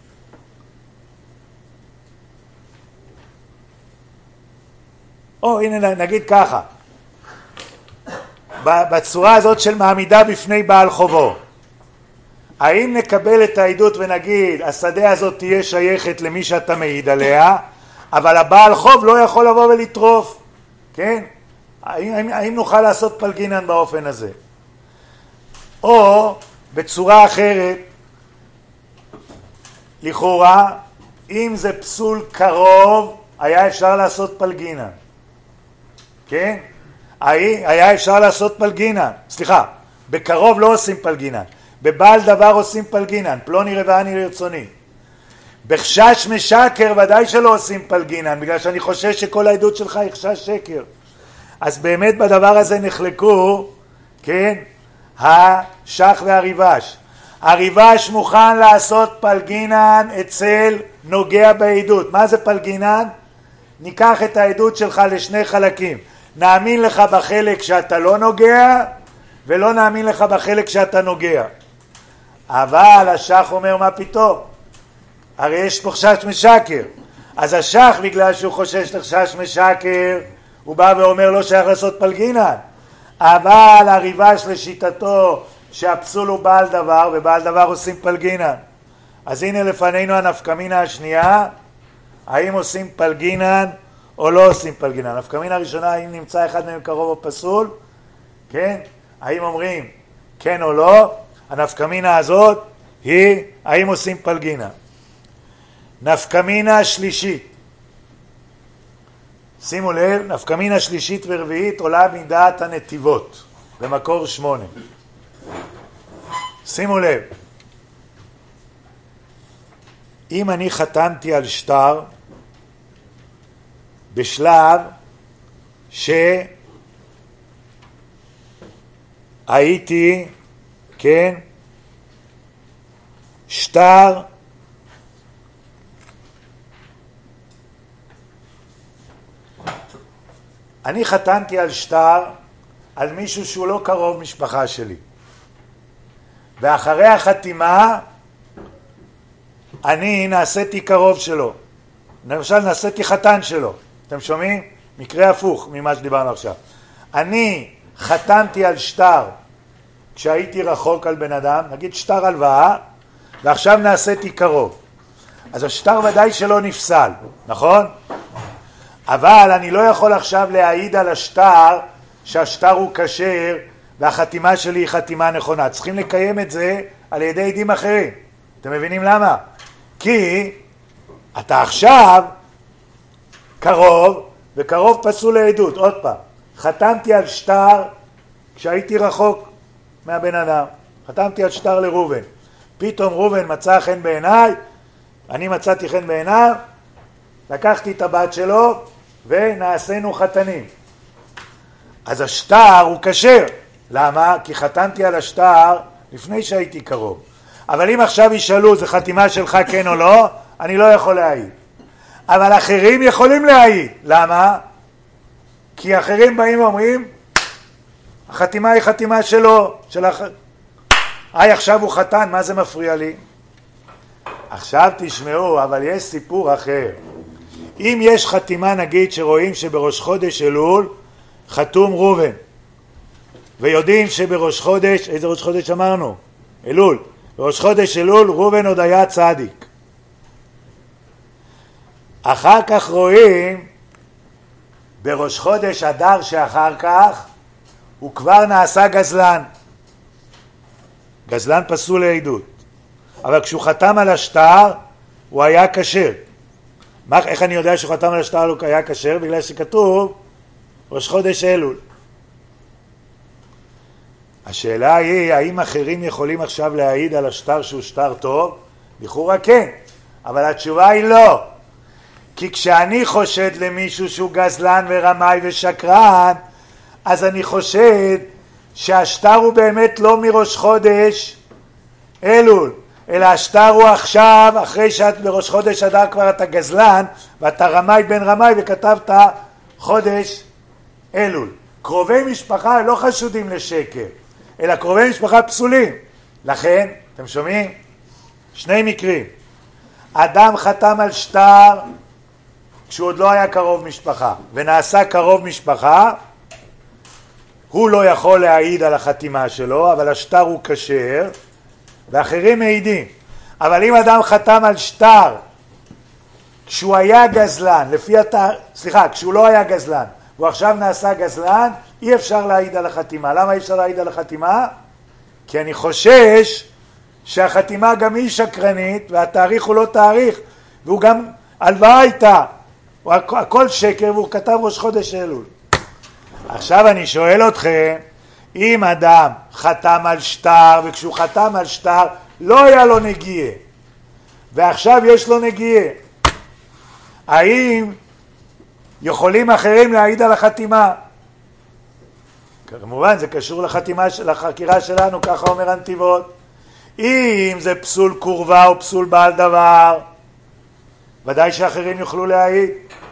הנה נגיד ככה, בצורה הזאת של מעמידה בפני בעל חובו, האם נקבל את העדות ונגיד השדה הזאת תהיה שייכת למי שאתה מעיד עליה, אבל הבעל חוב לא יכול לבוא ולטרוף, כן? האם נוכל לעשות פלגינן באופן הזה? או בצורה אחרת, לכאורה, אם זה פסול קרוב, היה אפשר לעשות פלגינן. כן? היה אפשר לעשות פלגינן. סליחה, בקרוב לא עושים פלגינן. בבעל דבר עושים פלגינן. פלוני רבעני לרצוני. בחשש משקר ודאי שלא עושים פלגינן, בגלל שאני חושש שכל העדות שלך היא חשש שקר. אז באמת בדבר הזה נחלקו, כן? השח והריבש. הריבש מוכן לעשות פלגינן אצל נוגע בעדות. מה זה פלגינן? ניקח את העדות שלך לשני חלקים. נאמין לך בחלק שאתה לא נוגע, ולא נאמין לך בחלק שאתה נוגע. אבל השח אומר, מה פתאום? הרי יש פה חשש משקר. אז השח, בגלל שהוא חושש לחשש משקר, הוא בא ואומר לא שייך לעשות פלגינן. אבל הריבש לשיטתו שהפסול הוא בעל דבר, ובעל דבר עושים פלגינן. אז הנה לפנינו הנפקא מינה השנייה, האם עושים פלגינן או לא עושים פלגינן. נפקא מינה הראשונה, האם נמצא אחד מהם קרוב או פסול, כן? האם אומרים כן או לא? הנפקא מינה הזאת היא האם עושים פלגינן. נפקא מינה שלישית, שימו לב, נפקא מינה שלישית ורביעית עולה מדעת הנתיבות במקור 8. שימו לב, אם אני חתמתי על שטר בשלב שהייתי, כן, שטר אני חתנתי על שטר על מישהו שהוא לא קרוב משפחה שלי, ואחרי החתימה אני נעשיתי קרוב שלו, למשל נעשיתי חתן שלו. אתם שומעים? מקרה הפוך ממה שדיברנו עכשיו. אני חתנתי על שטר כשהייתי רחוק על בן אדם, נגיד שטר הלוואה, ועכשיו נעשיתי קרוב, אז השטר ודאי שלא נפסל, נכון? אבל אני לא יכול עכשיו להעיד על השטר שהשטר הוא כשר והחתימה שלי היא חתימה נכונה. צריכים לקיים את זה על ידי עדים אחרים. אתם מבינים למה? כי אתה עכשיו קרוב, וקרוב פסול לעדות. עוד פעם, חתמתי על שטר כשהייתי רחוק מהבן אדם, חתמתי על שטר לראובן, פתאום ראובן מצא חן בעיניי, אני מצאתי חן בעיניו, לקחתי את הבת שלו ונעשינו חתנים. אז השטר הוא כשר. למה? כי חתמתי על השטר לפני שהייתי קרוב. אבל אם עכשיו ישאלו זה חתימה שלך כן או לא, אני לא יכול להעיד. אבל אחרים יכולים להעיד. למה? כי אחרים באים ואומרים החתימה היא חתימה שלו, עכשיו הוא חתן, מה זה מפריע לי? עכשיו תשמעו, אבל יש סיפור אחר. אם יש חתימה, נגיד שרואים שבראש חודש אלול חתום ראובן, ויודעים שבראש חודש, איזה ראש חודש אמרנו? אלול. בראש חודש אלול ראובן עוד היה צדיק. אחר כך רואים בראש חודש אדר שאחר כך הוא כבר נעשה גזלן. גזלן פסול לעדות. אבל כשהוא חתם על השטר הוא היה כשר. איך אני יודע שהוא חתם על השטר הוא היה כשר? בגלל שכתוב ראש חודש אלול. השאלה היא, האם אחרים יכולים עכשיו להעיד על השטר שהוא שטר טוב? לכאורה כן, אבל התשובה היא לא. כי כשאני חושד למישהו שהוא גזלן ורמאי ושקרן, אז אני חושד שהשטר הוא באמת לא מראש חודש אלול, אלא השטר הוא עכשיו, אחרי שאת בראש חודש אדר כבר אתה גזלן, ואתה רמאי בן רמאי וכתבת חודש אלול. קרובי משפחה לא חשודים לשקר, אלא קרובי משפחה פסולים. לכן, אתם שומעים? שני מקרים. אדם חתם על שטר כשהוא עוד לא היה קרוב משפחה, ונעשה קרוב משפחה, הוא לא יכול להעיד על החתימה שלו, אבל השטר הוא כשר, ואחרים מעידים. אבל אם אדם חתם על שטר כשהוא היה גזלן, כשהוא לא היה גזלן, הוא עכשיו נעשה גזלן, אי אפשר להעיד על החתימה. למה אי אפשר להעיד על החתימה? כי אני חושש שהחתימה גם היא שקרנית, והתאריך הוא לא תאריך, והוא גם הלוואה איתה. הכל שקר, והוא כתב ראש חודש אלול. עכשיו אני שואל אתכם, אם אדם חתם על שטר, וכשהוא חתם על שטר לא היה לו נגיעה, ועכשיו יש לו נגיעה, האם יכולים אחרים להעיד על החתימה? כמובן זה קשור לחקירה שלנו, ככה אומר הנתיבות. אם זה פסול קורבה או פסול בעל דבר, ודאי שאחרים יוכלו להעיד.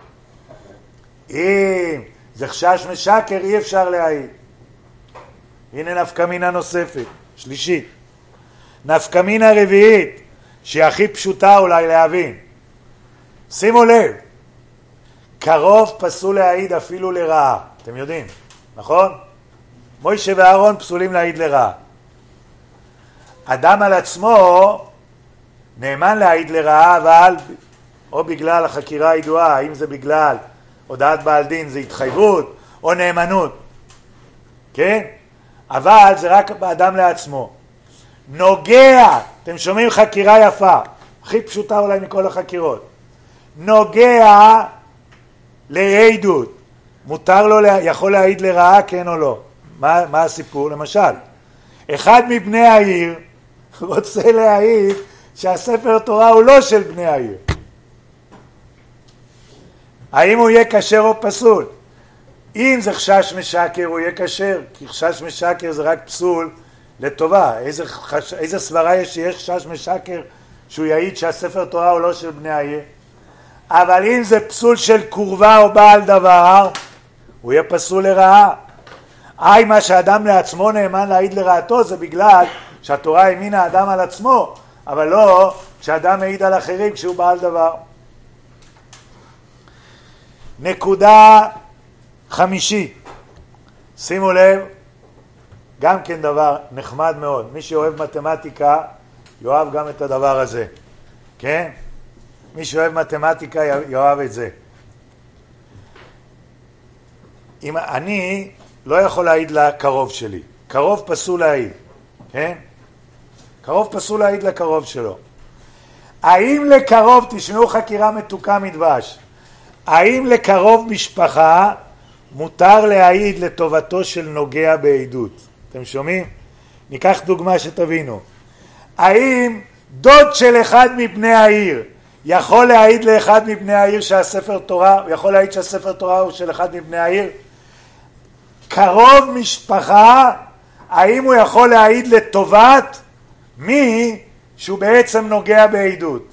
אם זה חשש משקר, אי אפשר להעיד. הנה נפקמינה נוספת, שלישית. נפקמינה רביעית, שהיא הכי פשוטה אולי להבין. שימו לב, קרוב פסול להעיד אפילו לרעה. אתם יודעים, נכון? מוישה ואהרון פסולים להעיד לרעה. אדם על עצמו נאמן להעיד לרעה, אבל או בגלל החקירה הידועה, האם זה בגלל הודעת בעל דין, זה התחייבות או נאמנות, כן? אבל זה רק באדם לעצמו. נוגע, אתם שומעים חקירה יפה, הכי פשוטה אולי מכל החקירות, נוגע לעדות, מותר לו, יכול להעיד לרעה, כן או לא? מה הסיפור? למשל, אחד מבני העיר רוצה להעיד שהספר תורה הוא לא של בני העיר. האם הוא יהיה כשר או פסול? אם זה חשש משקר הוא יהיה כשר, כי חשש משקר זה רק פסול לטובה. איזה סברה יש שיש שש משקר שהוא יעיד שהספר תורה הוא לא של בני העיר? אבל אם זה פסול של קורבה או בעל דבר, הוא יהיה פסול לרעה. מה שאדם לעצמו נאמן להעיד לרעתו זה בגלל שהתורה האמינה אדם על עצמו, אבל לא שאדם מעיד על אחרים כשהוא בעל דבר. נקודה חמישית, שימו לב, גם כן דבר נחמד מאוד. מי שאוהב מתמטיקה יאהב גם את הדבר הזה, כן? מי שאוהב מתמטיקה יאהב את זה. אם אני לא יכול להעיד לקרוב שלי, קרוב פסול להעיד, כן? קרוב פסול להעיד לקרוב שלו. האם לקרוב, תשמעו חקירה מתוקה מדבש, האם לקרוב משפחה מותר להעיד לטובתו של נוגע בעדות? אתם שומעים? ניקח דוגמה שתבינו. האם דוד של אחד מבני העיר יכול להעיד לאחד מבני העיר שהספר תורה, הוא יכול להעיד שהספר תורה הוא של אחד מבני העיר? קרוב משפחה, האם הוא יכול להעיד לטובת מי שהוא בעצם נוגע בעדות?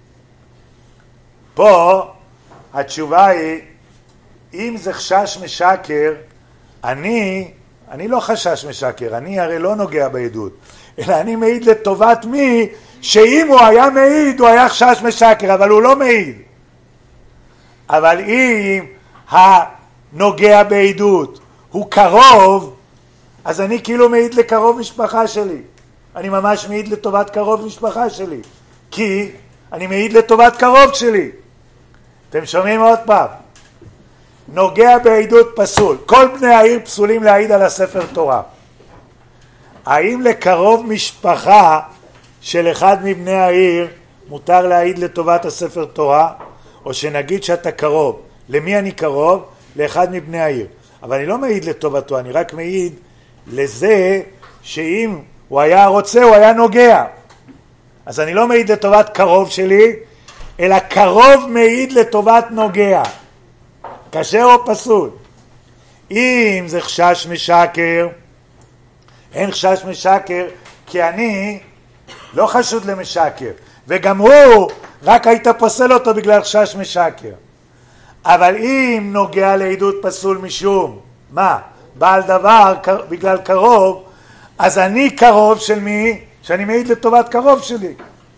פה התשובה היא, אם זה חשש משקר, אני לא חשש משקר, אני הרי לא נוגע בעדות, אלא אני מעיד לטובת מי שאם הוא היה מעיד הוא היה חשש משקר, אבל הוא לא מעיד. אבל אם הנוגע בעדות הוא קרוב, אז אני כאילו מעיד לקרוב משפחה שלי, אני ממש מעיד לטובת קרוב משפחה שלי, כי אני מעיד לטובת קרוב שלי. אתם שומעים עוד פעם? נוגע בעדות פסול. כל בני העיר פסולים להעיד על הספר תורה. האם לקרוב משפחה של אחד מבני העיר מותר להעיד לטובת הספר תורה? או שנגיד שאתה קרוב. למי אני קרוב? לאחד מבני העיר. אבל אני לא מעיד לטובתו, אני רק מעיד לזה שאם הוא היה רוצה הוא היה נוגע. אז אני לא מעיד לטובת קרוב שלי, אלא קרוב מעיד לטובת נוגע. כשר או פסול? אם זה חשש משקר, אין חשש משקר, כי אני לא חשוד למשקר, וגם הוא רק היית פוסל אותו בגלל חשש משקר. אבל אם נוגע לעדות פסול משום מה? בעל דבר בגלל קרוב, אז אני קרוב של מי? שאני מעיד לטובת קרוב שלי.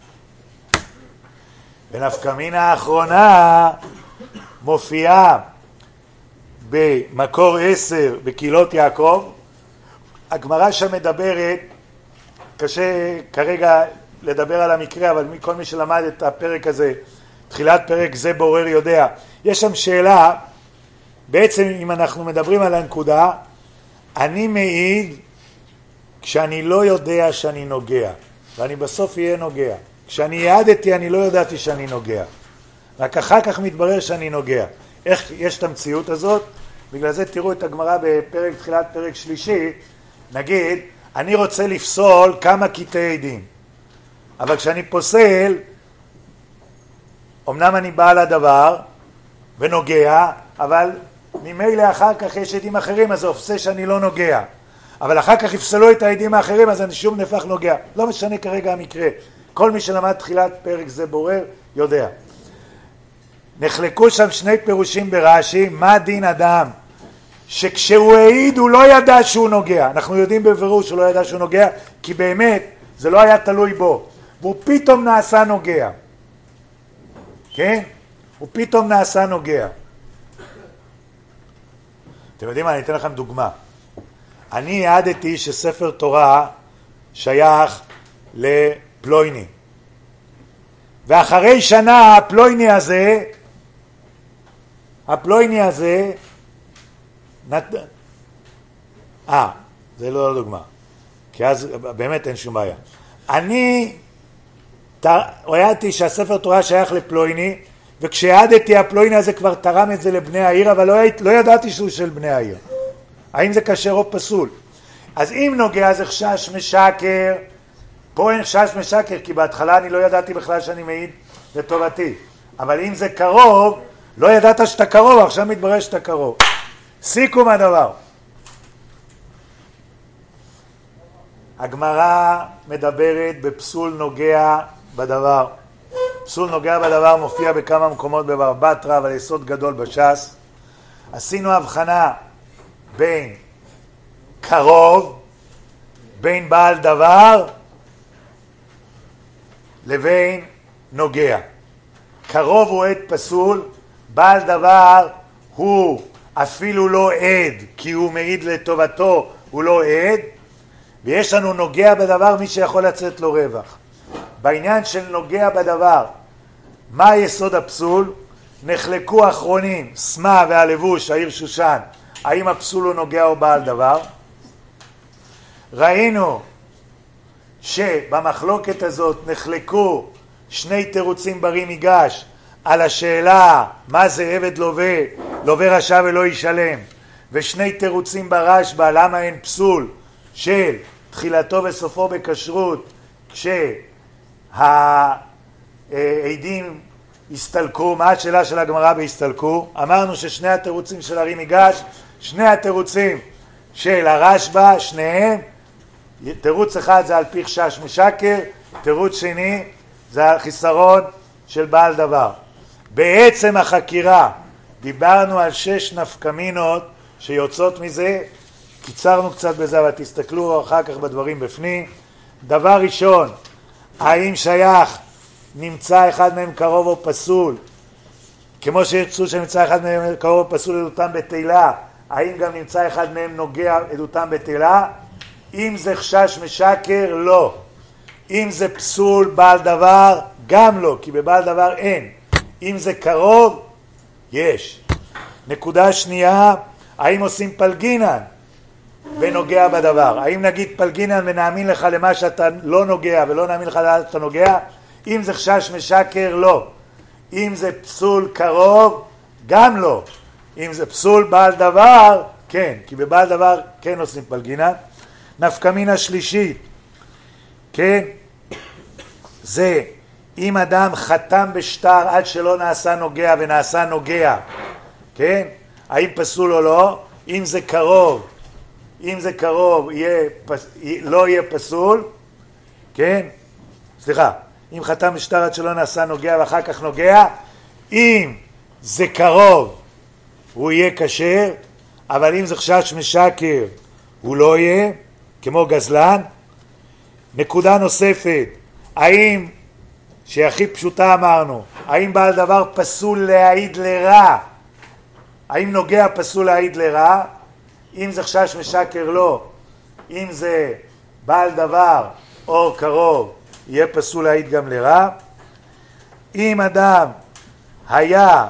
ונפקא מינה האחרונה מופיעה במקור 10 בקהילות יעקב. הגמרא שם מדברת, קשה כרגע לדבר על המקרה, אבל כל מי שלמד את הפרק הזה, תחילת פרק זה בורר יודע. יש שם שאלה, בעצם אם אנחנו מדברים על הנקודה, אני מעיד כשאני לא יודע שאני נוגע, ואני בסוף אהיה נוגע. כשאני העדתי אני לא ידעתי שאני נוגע, רק אחר כך מתברר שאני נוגע. איך יש את המציאות הזאת? בגלל זה תראו את הגמרא בפרק, תחילת פרק שלישי, נגיד, אני רוצה לפסול כמה קטעי עדים, אבל כשאני פוסל, אמנם אני בעל הדבר ונוגע, אבל ממילא אחר כך יש עדים אחרים, אז זה עושה שאני לא נוגע. אבל אחר כך יפסלו את העדים האחרים, אז אני שוב נפח נוגע. לא משנה כרגע המקרה. כל מי שלמד תחילת פרק זה בורר, יודע. נחלקו שם שני פירושים ברש"י, מה דין אדם שכשהוא העיד הוא לא ידע שהוא נוגע. אנחנו יודעים בבירור שהוא לא ידע שהוא נוגע, כי באמת זה לא היה תלוי בו. והוא פתאום נעשה נוגע. כן? הוא פתאום נעשה נוגע. אתם יודעים מה? אני אתן לכם דוגמה. אני העדתי שספר תורה שייך לפלויני. ואחרי שנה הפלויני הזה זה לא דוגמה, כי אז באמת אין שום בעיה. אני העדתי שהספר תורה שייך לפלויני, וכשהעדתי הפלויני הזה כבר תרם את זה לבני העיר, אבל לא ידעתי שהוא של בני העיר. האם זה כשר או פסול? אז אם נוגע זה חשש משקר, פה אין חשש משקר, כי בהתחלה אני לא ידעתי בכלל שאני מעיד לטובתי. אבל אם זה קרוב, לא ידעת שאתה קרוב, עכשיו מתברר שאתה קרוב. סיכום הדבר. הגמרא מדברת בפסול נוגע בדבר. פסול נוגע בדבר מופיע בכמה מקומות בבבא בתרא, אבל יסוד גדול בש"ס. עשינו הבחנה בין קרוב, בין בעל דבר, לבין נוגע. קרוב הוא עד פסול, בעל דבר הוא אפילו לא עד, כי הוא מעיד לטובתו, הוא לא עד, ויש לנו נוגע בדבר, מי שיכול לצאת לו רווח. בעניין של נוגע בדבר, מה יסוד הפסול? נחלקו אחרונים, סמה והלבוש, העיר שושן, האם הפסול הוא נוגע או בעל דבר? ראינו שבמחלוקת הזאת נחלקו שני תירוצים ברי מיגש על השאלה מה זה עבד לווה, לווה רשע ולא ישלם, ושני תירוצים ברשב"א למה אין פסול של תחילתו וסופו בכשרות כשהעדים הסתלקו. מה השאלה של הגמרא בהסתלקו? אמרנו ששני התירוצים של הרי מיגש, שני התירוצים של הרשב"א, שניהם, תירוץ אחד זה על פי חשש משקר, תירוץ שני זה על חיסרון של בעל דבר. בעצם החקירה דיברנו על 6 נפקמינות שיוצאות מזה, קיצרנו קצת בזה אבל תסתכלו אחר כך בדברים בפנים. דבר ראשון, האם שייך נמצא אחד מהם קרוב או פסול, כמו שיצאו שנמצא אחד מהם קרוב או פסול עדותם בתהילה, האם גם נמצא אחד מהם נוגע עדותם בתהילה? אם זה חשש משקר, לא. אם זה פסול בעל דבר, גם לא, כי בבעל דבר אין. אם זה קרוב, יש. נקודה שנייה, האם עושים פלגינן ונוגע בדבר? האם נגיד פלגינן ונאמין לך למה שאתה לא נוגע ולא נאמין לך למה שאתה נוגע? אם זה חשש משקר, לא. אם זה פסול קרוב, גם לא. אם זה פסול בעל דבר, כן, כי בבעל דבר כן עושים פלגינן. נפקמינה שלישית, כן, זה אם אדם חתם בשטר עד שלא נעשה נוגע ונעשה נוגע, כן, האם פסול או לא? אם זה קרוב, לא יהיה פסול, כן, סליחה, אם חתם בשטר עד שלא נעשה נוגע ואחר כך נוגע, אם זה קרוב הוא יהיה כשר, אבל אם זה חשש משקר הוא לא יהיה, כמו גזלן. נקודה נוספת, האם, שהכי פשוטה אמרנו, האם בעל דבר פסול להעיד לרע? האם נוגע פסול להעיד לרע? אם זה חשש משקר לא. אם זה בעל דבר או קרוב, יהיה פסול להעיד גם לרע. אם אדם היה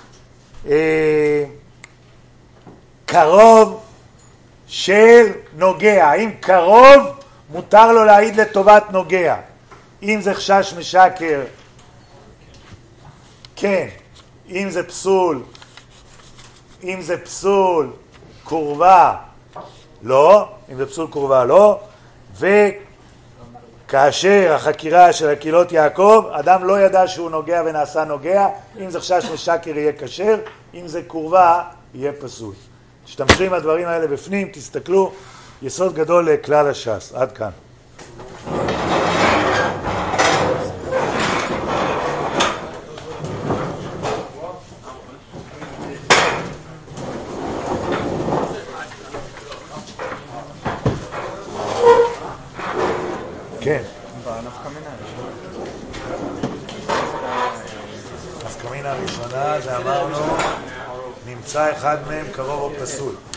קרוב של נוגע, האם קרוב מותר לו להעיד לטובת נוגע? אם זה חשש משקר, כן. אם זה פסול קורבה, לא. אם זה פסול קורבה, לא. וכאשר החקירה של הקהילות יעקב, אדם לא ידע שהוא נוגע ונעשה נוגע, אם זה חשש משקר יהיה כשר, אם זה קורבה יהיה פסול. תשתמשו עם הדברים האלה בפנים, תסתכלו, יסוד גדול לכלל הש"ס. עד כאן. כן. נפקא מינה הראשונה זה אמרנו, נמצא אחד מהם קרוב או פסול.